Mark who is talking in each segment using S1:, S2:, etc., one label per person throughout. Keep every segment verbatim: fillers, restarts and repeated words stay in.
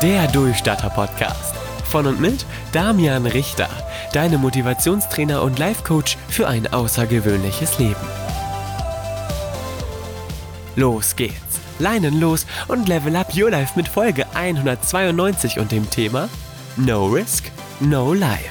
S1: Der Durchstarter-Podcast. Von und mit Damian Richter, deinem Motivationstrainer und Life-Coach für ein außergewöhnliches Leben. Los geht's, Leinen los und level up your life mit Folge hundertzweiundneunzig und dem Thema No Risk, No Life.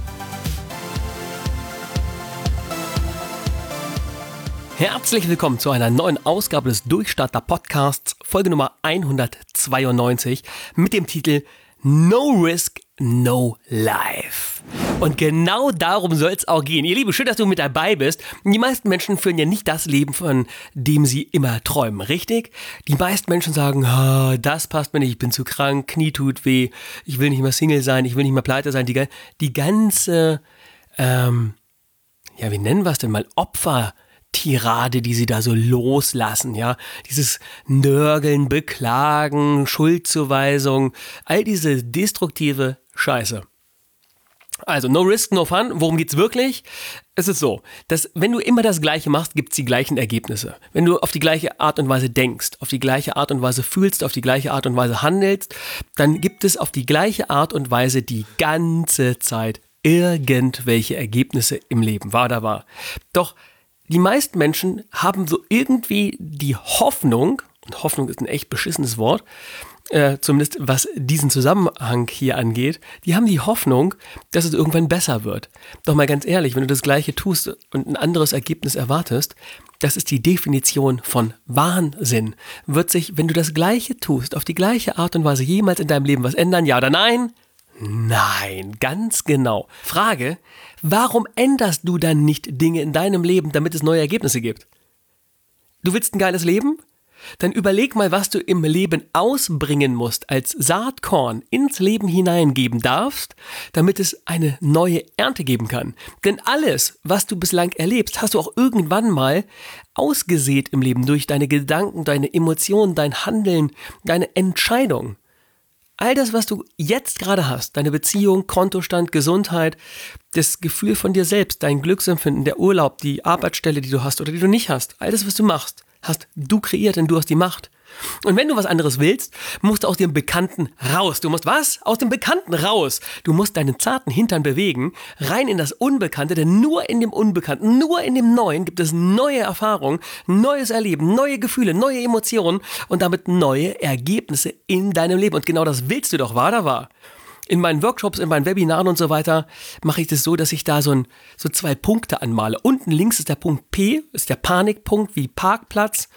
S1: Herzlich willkommen zu einer neuen Ausgabe des Durchstarter-Podcasts, Folge Nummer hundertzweiundneunzig mit dem Titel No Risk, No Life. Und genau darum soll es auch gehen. Ihr Lieben, schön, dass du mit dabei bist. Die meisten Menschen führen ja nicht das Leben, von dem sie immer träumen, richtig? Die meisten Menschen sagen, oh, das passt mir nicht, ich bin zu krank, Knie tut weh, ich will nicht mehr Single sein, ich will nicht mehr pleite sein. Die, die ganze, ähm, ja, wie nennen wir es denn mal, Opfer- Tirade, die sie da so loslassen, ja, dieses Nörgeln, Beklagen, Schuldzuweisung, all diese destruktive Scheiße. Also, no risk, no fun. Worum geht's wirklich? Es ist so, dass wenn du immer das Gleiche machst, gibt's die gleichen Ergebnisse. Wenn du auf die gleiche Art und Weise denkst, auf die gleiche Art und Weise fühlst, auf die gleiche Art und Weise handelst, dann gibt es auf die gleiche Art und Weise die ganze Zeit irgendwelche Ergebnisse im Leben. War da war. Doch die meisten Menschen haben so irgendwie die Hoffnung, und Hoffnung ist ein echt beschissenes Wort, äh, zumindest was diesen Zusammenhang hier angeht, die haben die Hoffnung, dass es irgendwann besser wird. Doch mal ganz ehrlich, wenn du das Gleiche tust und ein anderes Ergebnis erwartest, das ist die Definition von Wahnsinn. Wird sich, wenn du das Gleiche tust, auf die gleiche Art und Weise jemals in deinem Leben was ändern, ja oder nein? Nein, ganz genau. Frage, warum änderst du dann nicht Dinge in deinem Leben, damit es neue Ergebnisse gibt? Du willst ein geiles Leben? Dann überleg mal, was du im Leben ausbringen musst, als Saatkorn ins Leben hineingeben darfst, damit es eine neue Ernte geben kann. Denn alles, was du bislang erlebst, hast du auch irgendwann mal ausgesät im Leben durch deine Gedanken, deine Emotionen, dein Handeln, deine Entscheidung. All das, was du jetzt gerade hast, deine Beziehung, Kontostand, Gesundheit, das Gefühl von dir selbst, dein Glücksempfinden, der Urlaub, die Arbeitsstelle, die du hast oder die du nicht hast, all das, was du machst, hast du kreiert, denn du hast die Macht. Und wenn du was anderes willst, musst du aus dem Bekannten raus. Du musst was? Aus dem Bekannten raus. Du musst deinen zarten Hintern bewegen, rein in das Unbekannte, denn nur in dem Unbekannten, nur in dem Neuen gibt es neue Erfahrungen, neues Erleben, neue Gefühle, neue Emotionen und damit neue Ergebnisse in deinem Leben. Und genau das willst du doch, wahr da wahr. In meinen Workshops, in meinen Webinaren und so weiter mache ich das so, dass ich da so, ein, so zwei Punkte anmale. Unten links ist der Punkt P, ist der Panikpunkt wie Parkplatz.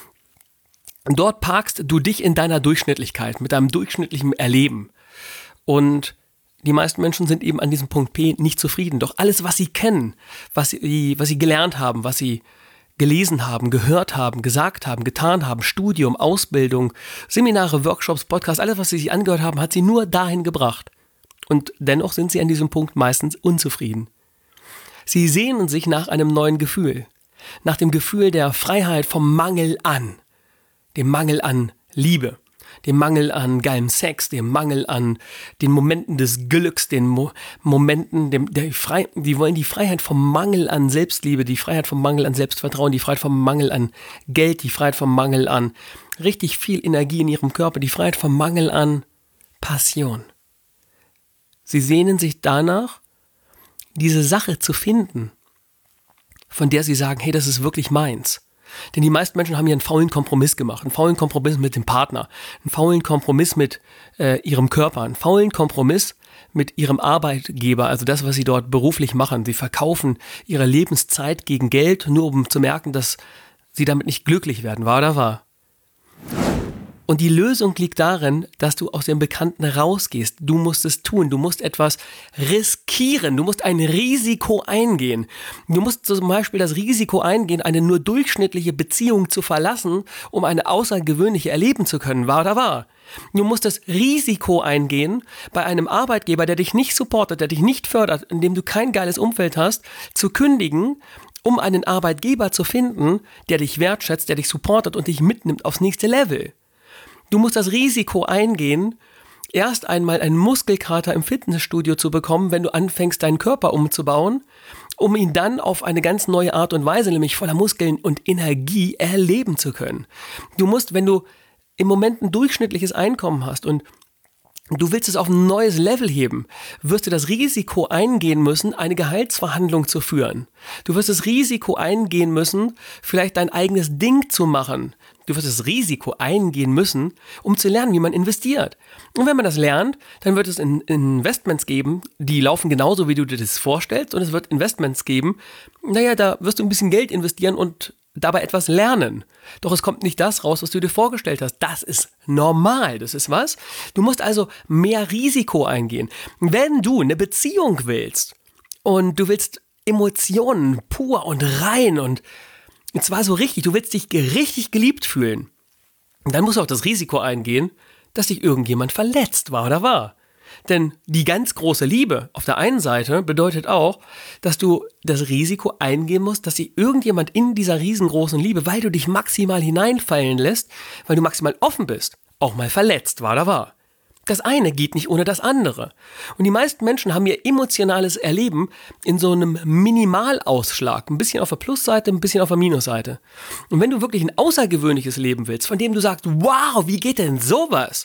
S1: Dort parkst du dich in deiner Durchschnittlichkeit, mit deinem durchschnittlichen Erleben. Und die meisten Menschen sind eben an diesem Punkt P nicht zufrieden. Doch alles, was sie kennen, was sie, was sie gelernt haben, was sie gelesen haben, gehört haben, gesagt haben, getan haben, Studium, Ausbildung, Seminare, Workshops, Podcasts, alles, was sie sich angehört haben, hat sie nur dahin gebracht. Und dennoch sind sie an diesem Punkt meistens unzufrieden. Sie sehnen sich nach einem neuen Gefühl, nach dem Gefühl der Freiheit vom Mangel an. Dem Mangel an Liebe, dem Mangel an geilem Sex, dem Mangel an den Momenten des Glücks, den Mo- Momenten, dem, der Frei- die wollen die Freiheit vom Mangel an Selbstliebe, die Freiheit vom Mangel an Selbstvertrauen, die Freiheit vom Mangel an Geld, die Freiheit vom Mangel an richtig viel Energie in ihrem Körper, die Freiheit vom Mangel an Passion. Sie sehnen sich danach, diese Sache zu finden, von der sie sagen, hey, das ist wirklich meins. Denn die meisten Menschen haben hier einen faulen Kompromiss gemacht, einen faulen Kompromiss mit dem Partner, einen faulen Kompromiss mit äh, ihrem Körper, einen faulen Kompromiss mit ihrem Arbeitgeber, also das, was sie dort beruflich machen. Sie verkaufen ihre Lebenszeit gegen Geld, nur um zu merken, dass sie damit nicht glücklich werden, wahr oder wahr? Und die Lösung liegt darin, dass du aus dem Bekannten rausgehst. Du musst es tun. Du musst etwas riskieren. Du musst ein Risiko eingehen. Du musst zum Beispiel das Risiko eingehen, eine nur durchschnittliche Beziehung zu verlassen, um eine außergewöhnliche erleben zu können. Wahr oder wahr? Du musst das Risiko eingehen, bei einem Arbeitgeber, der dich nicht supportet, der dich nicht fördert, in dem du kein geiles Umfeld hast, zu kündigen, um einen Arbeitgeber zu finden, der dich wertschätzt, der dich supportet und dich mitnimmt aufs nächste Level. Du musst das Risiko eingehen, erst einmal einen Muskelkater im Fitnessstudio zu bekommen, wenn du anfängst, deinen Körper umzubauen, um ihn dann auf eine ganz neue Art und Weise, nämlich voller Muskeln und Energie, erleben zu können. Du musst, wenn du im Moment ein durchschnittliches Einkommen hast und Du willst es auf ein neues Level heben, wirst du das Risiko eingehen müssen, eine Gehaltsverhandlung zu führen. Du wirst das Risiko eingehen müssen, vielleicht dein eigenes Ding zu machen. Du wirst das Risiko eingehen müssen, um zu lernen, wie man investiert. Und wenn man das lernt, dann wird es in Investments geben, die laufen genauso, wie du dir das vorstellst. Und es wird Investments geben, naja, da wirst du ein bisschen Geld investieren und dabei etwas lernen. Doch es kommt nicht das raus, was du dir vorgestellt hast. Das ist normal. Das ist was? Du musst also mehr Risiko eingehen. Wenn du eine Beziehung willst und du willst Emotionen pur und rein und zwar so richtig, du willst dich richtig geliebt fühlen, dann musst du auch das Risiko eingehen, dass dich irgendjemand verletzt war oder war. Denn die ganz große Liebe auf der einen Seite bedeutet auch, dass du das Risiko eingehen musst, dass sich irgendjemand in dieser riesengroßen Liebe, weil du dich maximal hineinfallen lässt, weil du maximal offen bist, auch mal verletzt war oder war. Das eine geht nicht ohne das andere. Und die meisten Menschen haben ihr emotionales Erleben in so einem Minimalausschlag. Ein bisschen auf der Plusseite, ein bisschen auf der Minusseite. Und wenn du wirklich ein außergewöhnliches Leben willst, von dem du sagst, wow, wie geht denn sowas?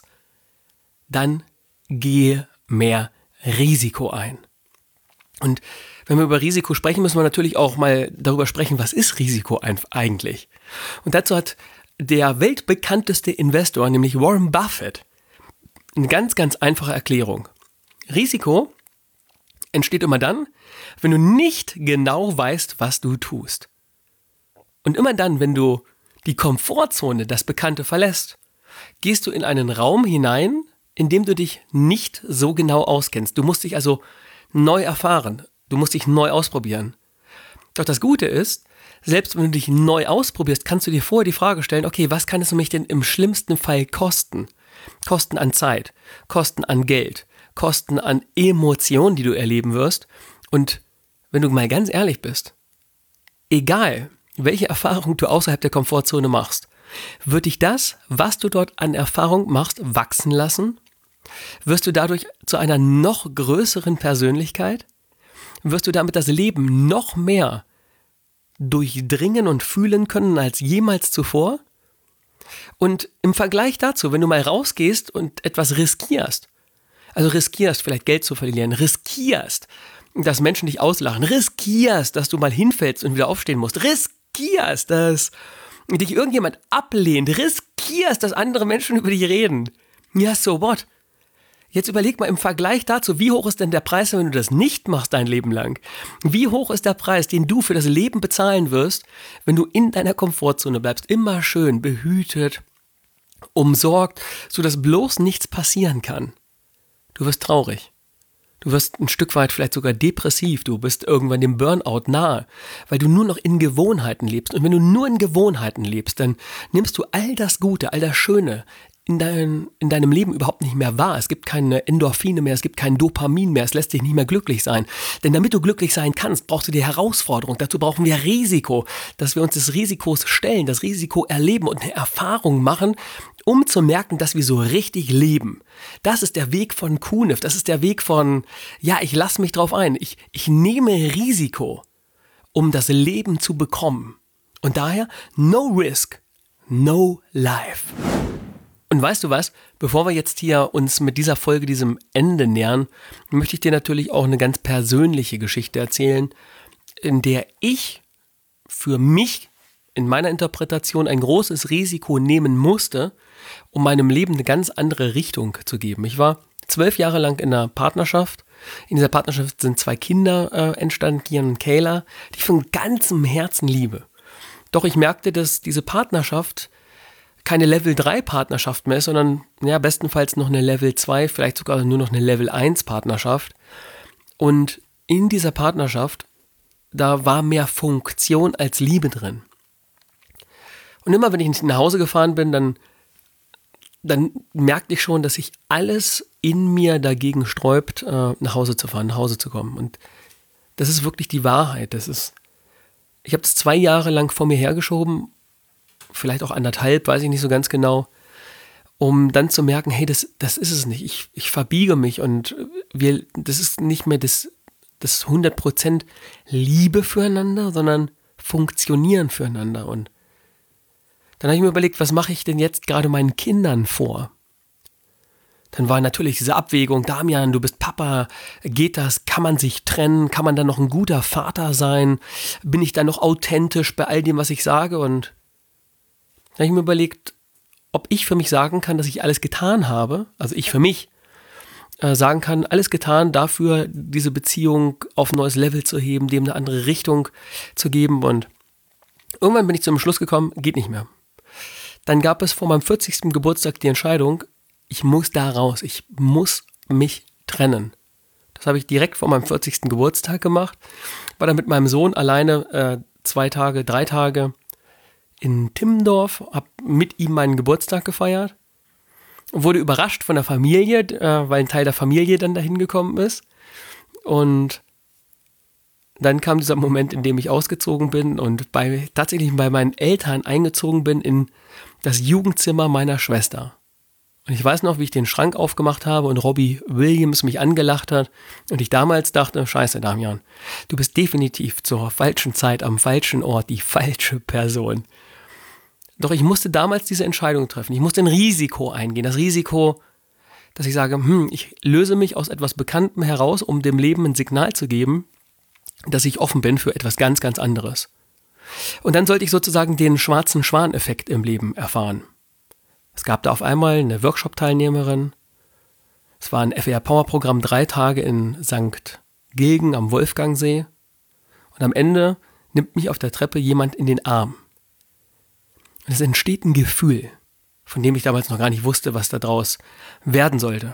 S1: Dann gehe mehr Risiko ein. Und wenn wir über Risiko sprechen, müssen wir natürlich auch mal darüber sprechen, was ist Risiko eigentlich? Und dazu hat der weltbekannteste Investor, nämlich Warren Buffett, eine ganz, ganz einfache Erklärung. Risiko entsteht immer dann, wenn du nicht genau weißt, was du tust. Und immer dann, wenn du die Komfortzone, das Bekannte verlässt, gehst du in einen Raum hinein, in dem du dich nicht so genau auskennst. Du musst dich also neu erfahren. Du musst dich neu ausprobieren. Doch das Gute ist, selbst wenn du dich neu ausprobierst, kannst du dir vorher die Frage stellen, okay, was kann es mich denn im schlimmsten Fall kosten? Kosten an Zeit, Kosten an Geld, Kosten an Emotionen, die du erleben wirst. Und wenn du mal ganz ehrlich bist, egal welche Erfahrung du außerhalb der Komfortzone machst, wird dich das, was du dort an Erfahrung machst, wachsen lassen? Wirst du dadurch zu einer noch größeren Persönlichkeit? Wirst du damit das Leben noch mehr durchdringen und fühlen können als jemals zuvor? Und im Vergleich dazu, wenn du mal rausgehst und etwas riskierst, also riskierst, vielleicht Geld zu verlieren, riskierst, dass Menschen dich auslachen, riskierst, dass du mal hinfällst und wieder aufstehen musst, riskierst, dass dich irgendjemand ablehnt, riskierst, dass andere Menschen über dich reden. Ja, so what? Jetzt überleg mal im Vergleich dazu, wie hoch ist denn der Preis, wenn du das nicht machst dein Leben lang? Wie hoch ist der Preis, den du für das Leben bezahlen wirst, wenn du in deiner Komfortzone bleibst, immer schön behütet, umsorgt, sodass bloß nichts passieren kann? Du wirst traurig. Du wirst ein Stück weit vielleicht sogar depressiv. Du bist irgendwann dem Burnout nahe, weil du nur noch in Gewohnheiten lebst. Und wenn du nur in Gewohnheiten lebst, dann nimmst du all das Gute, all das Schöne in, dein, in deinem Leben überhaupt nicht mehr wahr. Es gibt keine Endorphine mehr, es gibt kein Dopamin mehr, es lässt dich nicht mehr glücklich sein. Denn damit du glücklich sein kannst, brauchst du die Herausforderung. Dazu brauchen wir Risiko, dass wir uns des Risikos stellen, das Risiko erleben und eine Erfahrung machen, um zu merken, dass wir so richtig leben. Das ist der Weg von Kunef, das ist der Weg von, ja, ich lasse mich drauf ein, ich, ich nehme Risiko, um das Leben zu bekommen. Und daher, no risk, no life. Und weißt du was, bevor wir jetzt hier uns mit dieser Folge diesem Ende nähern, möchte ich dir natürlich auch eine ganz persönliche Geschichte erzählen, in der ich für mich in meiner Interpretation ein großes Risiko nehmen musste, um meinem Leben eine ganz andere Richtung zu geben. Ich war zwölf Jahre lang in einer Partnerschaft. In dieser Partnerschaft sind zwei Kinder äh, entstanden, Kian und Kayla, die ich von ganzem Herzen liebe. Doch ich merkte, dass diese Partnerschaft keine Level drei Partnerschaft mehr ist, sondern ja, bestenfalls noch eine Level zwei, vielleicht sogar nur noch eine Level eins Partnerschaft. Und in dieser Partnerschaft, da war mehr Funktion als Liebe drin. Und immer wenn ich nach Hause gefahren bin, dann, dann merkte ich schon, dass sich alles in mir dagegen sträubt, äh, nach Hause zu fahren, nach Hause zu kommen. Und das ist wirklich die Wahrheit. Das ist, ich habe das zwei Jahre lang vor mir hergeschoben, vielleicht auch anderthalb, weiß ich nicht so ganz genau, um dann zu merken, hey, das, das ist es nicht. Ich, ich verbiege mich und wir, das ist nicht mehr das, das hundert Prozent Liebe füreinander, sondern Funktionieren füreinander. Und dann habe ich mir überlegt, was mache ich denn jetzt gerade meinen Kindern vor? Dann Dann war natürlich diese Abwägung, Damian, du bist Papa, geht das, kann man sich trennen, kann man dann noch ein guter Vater sein, bin ich dann noch authentisch bei all dem, was ich sage? Und da habe ich mir überlegt, ob ich für mich sagen kann, dass ich alles getan habe, also ich für mich äh, sagen kann, alles getan dafür, diese Beziehung auf ein neues Level zu heben, dem eine andere Richtung zu geben. Und irgendwann bin ich zum Schluss gekommen, geht nicht mehr. Dann gab es vor meinem vierzigsten Geburtstag die Entscheidung, ich muss da raus, ich muss mich trennen. Das habe ich direkt vor meinem vierzigsten Geburtstag gemacht, war dann mit meinem Sohn alleine äh, zwei Tage, drei Tage in Timmendorf, habe mit ihm meinen Geburtstag gefeiert, wurde überrascht von der Familie, äh, weil ein Teil der Familie dann dahin gekommen ist. Und dann kam dieser Moment, in dem ich ausgezogen bin und bei, tatsächlich bei meinen Eltern eingezogen bin in das Jugendzimmer meiner Schwester. Und ich weiß noch, wie ich den Schrank aufgemacht habe und Robbie Williams mich angelacht hat und ich damals dachte, scheiße Damian, du bist definitiv zur falschen Zeit am falschen Ort die falsche Person. Doch ich musste damals diese Entscheidung treffen. Ich musste ein Risiko eingehen. Das Risiko, dass ich sage, hm, ich löse mich aus etwas Bekanntem heraus, um dem Leben ein Signal zu geben, dass ich offen bin für etwas ganz, ganz anderes. Und dann sollte ich sozusagen den schwarzen Schwan-Effekt im Leben erfahren. Es gab da auf einmal eine Workshop-Teilnehmerin. Es war ein F E R-Power-Programm, drei Tage in Sankt Gilgen am Wolfgangsee. Und am Ende nimmt mich auf der Treppe jemand in den Arm. Und es entsteht ein Gefühl, von dem ich damals noch gar nicht wusste, was daraus werden sollte.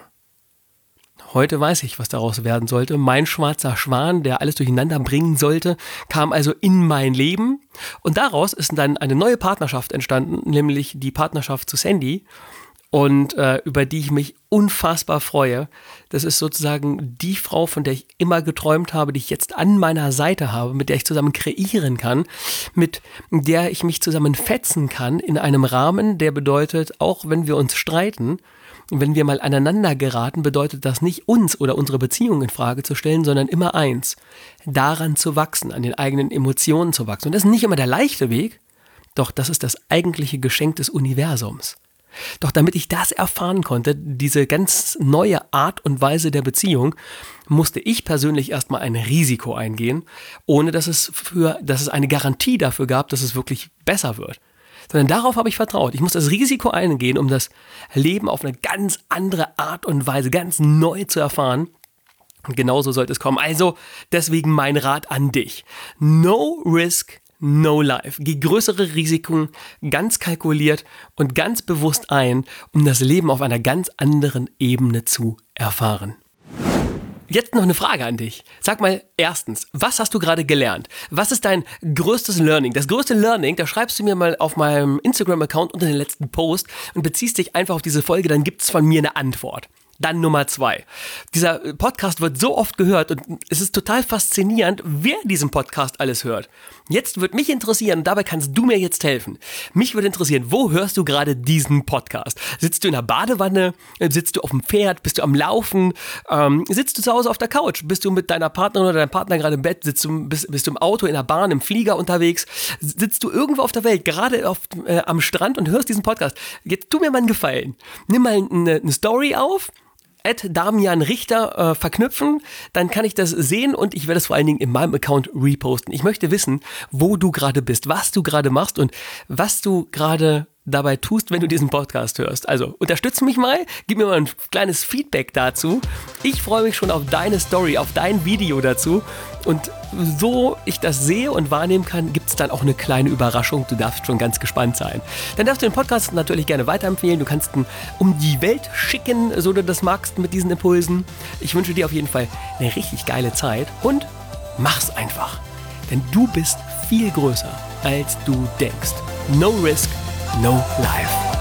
S1: Heute weiß ich, was daraus werden sollte. Mein schwarzer Schwan, der alles durcheinander bringen sollte, kam also in mein Leben. Und daraus ist dann eine neue Partnerschaft entstanden, nämlich die Partnerschaft zu Sandy. Und äh, über die ich mich unfassbar freue. Das ist sozusagen die Frau, von der ich immer geträumt habe, die ich jetzt an meiner Seite habe, mit der ich zusammen kreieren kann, mit der ich mich zusammen fetzen kann in einem Rahmen, der bedeutet, auch wenn wir uns streiten, wenn wir mal aneinander geraten, bedeutet das nicht, uns oder unsere Beziehung in Frage zu stellen, sondern immer eins, daran zu wachsen, an den eigenen Emotionen zu wachsen. Und das ist nicht immer der leichte Weg, doch das ist das eigentliche Geschenk des Universums. Doch damit ich das erfahren konnte, diese ganz neue Art und Weise der Beziehung, musste ich persönlich erstmal ein Risiko eingehen, ohne dass es, für, dass es eine Garantie dafür gab, dass es wirklich besser wird. Sondern darauf habe ich vertraut. Ich muss das Risiko eingehen, um das Leben auf eine ganz andere Art und Weise, ganz neu zu erfahren. Und genauso sollte es kommen. Also deswegen mein Rat an dich. No risk, no life. Geh größere Risiken ganz kalkuliert und ganz bewusst ein, um das Leben auf einer ganz anderen Ebene zu erfahren. Jetzt noch eine Frage an dich. Sag mal, erstens, was hast du gerade gelernt? Was ist dein größtes Learning? Das größte Learning, da schreibst du mir mal auf meinem Instagram-Account unter den letzten Post und beziehst dich einfach auf diese Folge, dann gibt's von mir eine Antwort. Dann Nummer zwei. Dieser Podcast wird so oft gehört und es ist total faszinierend, wer diesen Podcast alles hört. Jetzt würde mich interessieren, dabei kannst du mir jetzt helfen. Mich würde interessieren, wo hörst du gerade diesen Podcast? Sitzt du in der Badewanne? Sitzt du auf dem Pferd? Bist du am Laufen? Ähm, sitzt du zu Hause auf der Couch? Bist du mit deiner Partnerin oder deinem Partner gerade im Bett? Sitzt du, bist, bist du im Auto, in der Bahn, im Flieger unterwegs? Sitzt du irgendwo auf der Welt, gerade auf, äh, am Strand und hörst diesen Podcast? Jetzt tu mir mal einen Gefallen. Nimm mal eine, eine Story auf, at Damian Richter äh, verknüpfen, dann kann ich das sehen und ich werde es vor allen Dingen in meinem Account reposten. Ich möchte wissen, wo du gerade bist, was du gerade machst und was du gerade dabei tust, wenn du diesen Podcast hörst. Also unterstütze mich mal, gib mir mal ein kleines Feedback dazu. Ich freue mich schon auf deine Story, auf dein Video dazu. Und so ich das sehe und wahrnehmen kann, gibt es dann auch eine kleine Überraschung. Du darfst schon ganz gespannt sein. Dann darfst du den Podcast natürlich gerne weiterempfehlen. Du kannst ihn um die Welt schicken, so du das magst mit diesen Impulsen. Ich wünsche dir auf jeden Fall eine richtig geile Zeit und mach's einfach. Denn du bist viel größer, als du denkst. No risk, no life.